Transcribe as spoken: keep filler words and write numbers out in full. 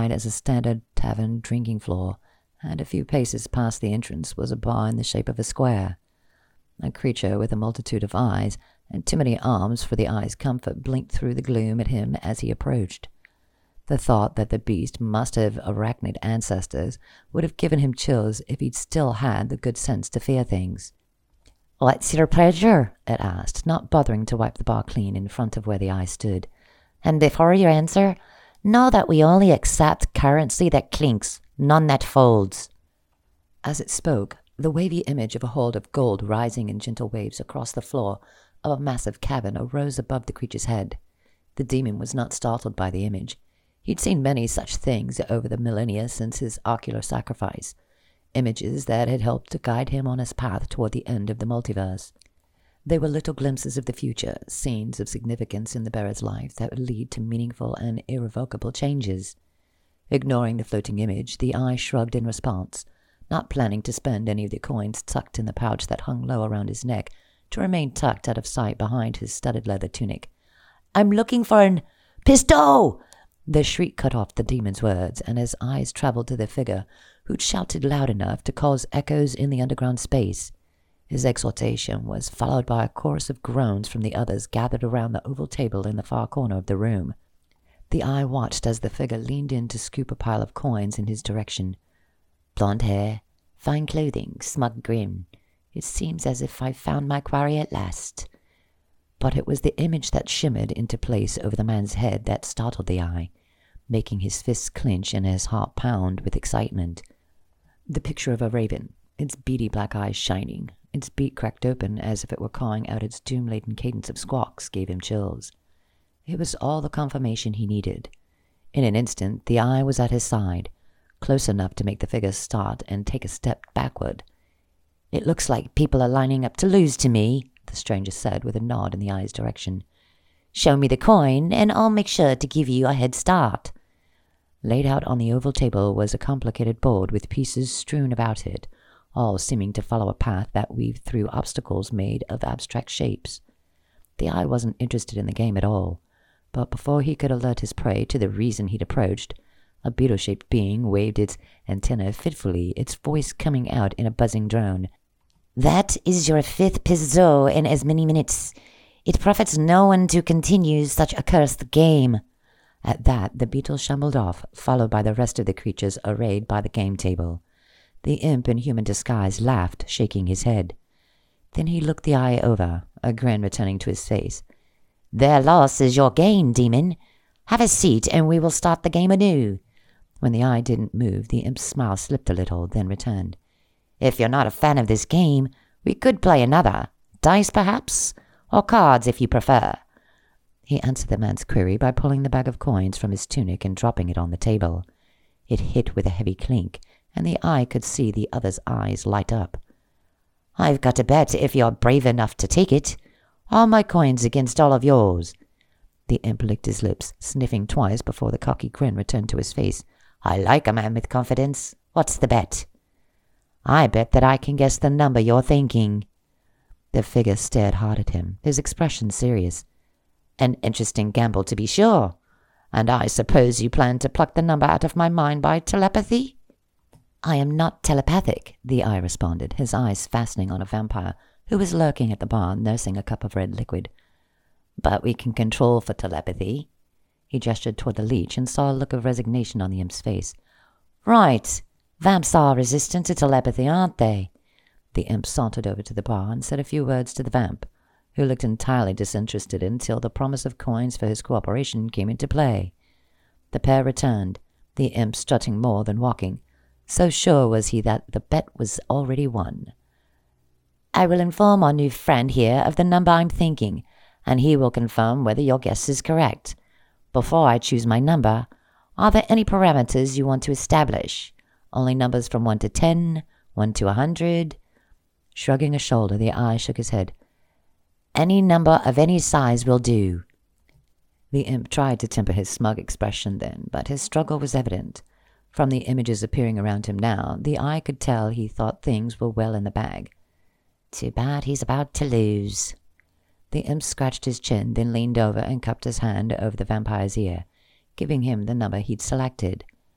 as a standard tavern drinking floor, and a few paces past the entrance was a bar in the shape of a square. A creature with a multitude of eyes and too many arms for the eye's comfort blinked through the gloom at him as he approached. The thought that the beast must have arachnid ancestors would have given him chills if he'd still had the good sense to fear things. "What's your pleasure?" it asked, not bothering to wipe the bar clean in front of where the eye stood. "And before you answer, know that we only accept currency that clinks, none that folds." As it spoke, the wavy image of a hold of gold rising in gentle waves across the floor of a massive cavern arose above the creature's head. The demon was not startled by the image. He'd seen many such things over the millennia since his ocular sacrifice, images that had helped to guide him on his path toward the end of the multiverse. They were little glimpses of the future, scenes of significance in the bearer's life that would lead to meaningful and irrevocable changes. Ignoring the floating image, the eye shrugged in response, not planning to spend any of the coins tucked in the pouch that hung low around his neck to remain tucked out of sight behind his studded leather tunic. "I'm looking for an pistol!" The shriek cut off the demon's words, and his eyes traveled to the figure, who'd shouted loud enough to cause echoes in the underground space. His exhortation was followed by a chorus of groans from the others gathered around the oval table in the far corner of the room. The eye watched as the figure leaned in to scoop a pile of coins in his direction. "Blonde hair, fine clothing, smug grin. It seems as if I've found my quarry at last." But it was the image that shimmered into place over the man's head that startled the eye, making his fists clench and his heart pound with excitement. The picture of a raven, its beady black eyes shining, its beak cracked open as if it were cawing out its doom-laden cadence of squawks, gave him chills. It was all the confirmation he needed. In an instant, the eye was at his side, close enough to make the figure start and take a step backward. "It looks like people are lining up to lose to me," the stranger said with a nod in the eye's direction. "Show me the coin, and I'll make sure to give you a head start." Laid out on the oval table was a complicated board with pieces strewn about it, all seeming to follow a path that weaved through obstacles made of abstract shapes. The eye wasn't interested in the game at all, but before he could alert his prey to the reason he'd approached, a beetle-shaped being waved its antenna fitfully, its voice coming out in a buzzing drone. "That is your fifth pistol in as many minutes. It profits no one to continue such a cursed game." At that, the beetle shambled off, followed by the rest of the creatures arrayed by the game table. The imp in human disguise laughed, shaking his head. Then he looked the eye over, a grin returning to his face. "Their loss is your gain, demon. Have a seat, and we will start the game anew." When the eye didn't move, the imp's smile slipped a little, then returned. "If you're not a fan of this game, we could play another. Dice, perhaps? Or cards, if you prefer." He answered the man's query by pulling the bag of coins from his tunic and dropping it on the table. It hit with a heavy clink, and the eye could see the other's eyes light up. "I've got a bet if you're brave enough to take it. All my coins against all of yours." The imp licked his lips, sniffing twice before the cocky grin returned to his face. "I like a man with confidence. What's the bet?" "I bet that I can guess the number you're thinking." The figure stared hard at him, his expression serious. "An interesting gamble, to be sure. And I suppose you plan to pluck the number out of my mind by telepathy?" "I am not telepathic," the eye responded, his eyes fastening on a vampire who was lurking at the bar nursing a cup of red liquid. "But we can control for telepathy." He gestured toward the leech and saw a look of resignation on the imp's face. "Right. Vamps are resistant to telepathy, aren't they?" The imp sauntered over to the bar and said a few words to the vamp, who looked entirely disinterested until the promise of coins for his cooperation came into play. The pair returned, the imp strutting more than walking. So sure was he that the bet was already won. "I will inform our new friend here of the number I'm thinking, and he will confirm whether your guess is correct. Before I choose my number, are there any parameters you want to establish? Only numbers from one to ten, one to a hundred?" Shrugging a shoulder, the eye shook his head. "Any number of any size will do." The imp tried to temper his smug expression then, but his struggle was evident. From the images appearing around him now, the eye could tell he thought things were well in the bag. "Too bad he's about to lose." The imp scratched his chin, then leaned over and cupped his hand over the vampire's ear, giving him the number he'd selected.